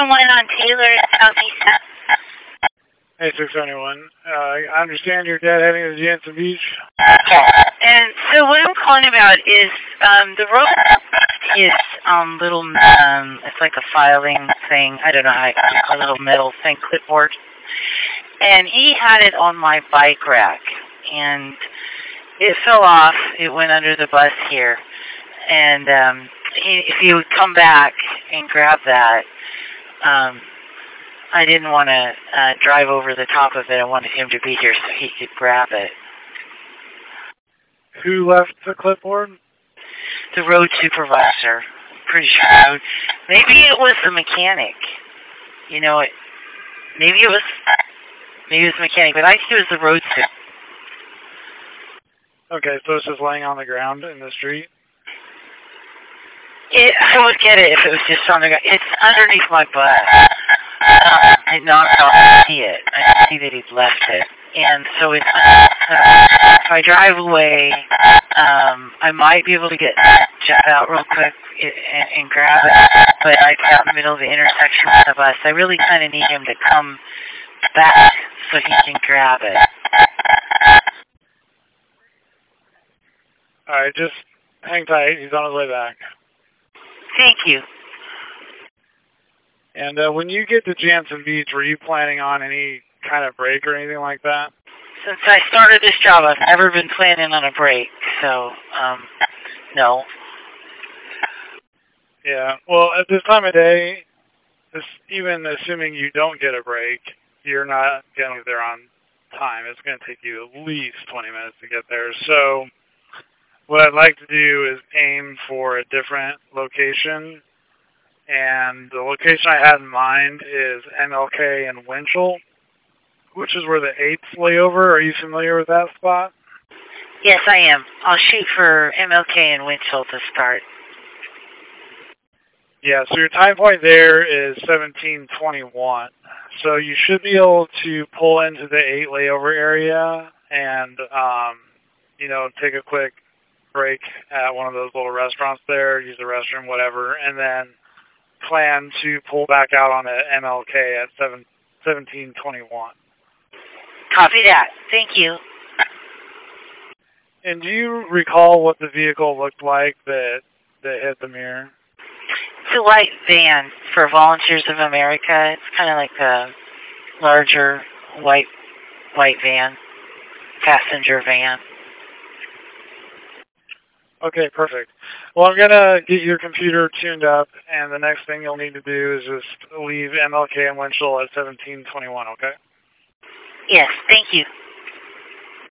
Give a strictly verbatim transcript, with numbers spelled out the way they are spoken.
seven one on Taylor, Southeast. Hey, six seventy-one. Uh, I understand your dad heading to Jansen Beach. And so what I'm calling about is um, the road is um, little, um, it's like a filing thing. I don't know how I, a little metal thing, clipboard. And he had it on my bike rack. And it fell off. It went under the bus here. And um, he, if he would come back and grab that, um, I didn't want to uh, drive over the top of it. I wanted him to be here so he could grab it. Who left the clipboard? The road supervisor. Pretty sure. Maybe it was the mechanic. You know, it. Maybe it was. Maybe it was the mechanic, but I think it was the road supervisor. Okay, so it's just laying on the ground in the street? It, I would get it if it was just on the ground. It's underneath my butt. Um, I knocked off to see it. I can see that he's left it. And so it's, uh, if I drive away, um, I might be able to get jump out real quick and, and grab it, but I'm out in the middle of the intersection with the bus. I really kind of need him to come back so he can grab it. All right, just hang tight. He's on his way back. Thank you. And uh, when you get to Jansen Beach, were you planning on any kind of break or anything like that? Since I started this job, I've never been planning on a break, so, um, no. Yeah, well, at this time of day, this, even assuming you don't get a break, you're not getting there on time. It's going to take you at least twenty minutes to get there. So what I'd like to do is aim for a different location. And the location I had in mind is M L K and Winchell, which is where the eighth layover. Are you familiar with that spot? Yes, I am. I'll shoot for M L K and Winchell to start. Yeah, so your time point there is seventeen twenty-one. So you should be able to pull into the eight layover area and, um, you know, take a quick break at one of those little restaurants there, use the restroom, whatever, and then plan to pull back out on the M L K at seventeen twenty-one. Copy that. Thank you. And do you recall what the vehicle looked like that that hit the mirror? It's a white van for Volunteers of America. It's kind of like a larger white white van, passenger van. Okay, perfect. Well, I'm going to get your computer tuned up, and the next thing you'll need to do is just leave M L K and Winchell at seventeen twenty-one, okay? Yes, thank you.